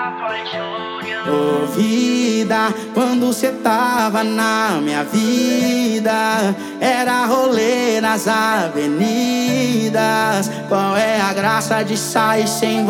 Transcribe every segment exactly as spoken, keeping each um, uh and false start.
Ô vida, quando cê tava na minha vida, era rolê nas avenidas. Qual é a graça de sair sem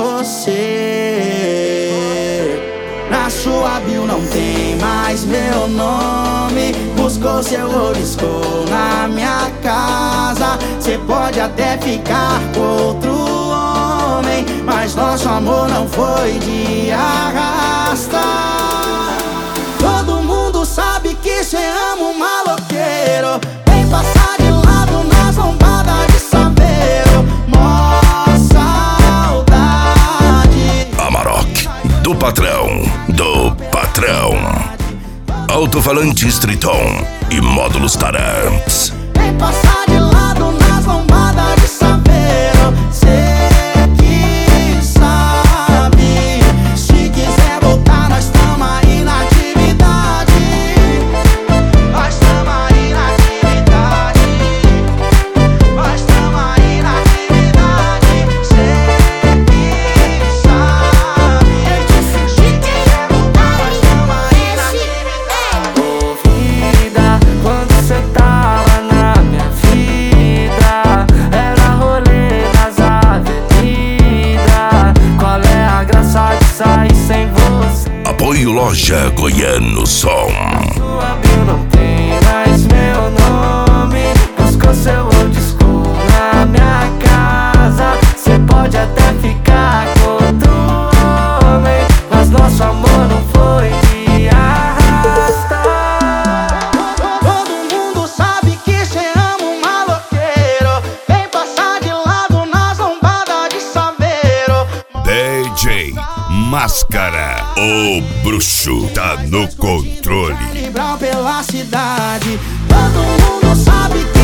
você? Na sua bio não tem mais meu nome. Buscou seu riscou na minha casa. Cê pode até ficar com outro homem, mas nosso amor não foi de arrasta. Todo mundo sabe que cê ama um maloqueiro. Vem passar de lado nas lombadas de saveiro. Mó saudade. Amarok, do patrão, do patrão. Alto-falante Triton e módulos Taramps. Vem passar de lado nas lombadas de saveiro. Cê que sabe. Se quiser voltar, nós tamo aí na atividade. Nós tamo aí na atividade. Nós tamo aí na atividade. Cê que sabe. Se quiser voltar, nós tamo aí na atividade. Ô vida, quando cê tava na minha vida, era rolê nas avenidas. Qual é a graça de sair sem você? Apoio Loja Goiano Som. Sua bio não tem mais meu nome. Buscou seu old school na minha casa. Cê pode até ficar com outro homem, mas nosso amor não foi de arrastar. Todo mundo sabe que cê ama um maloqueiro. Vem passar de lado nas lombadas de saveiro. D J Máscara, o bruxo, tá no controle. Brown pela cidade. Todo mundo sabe que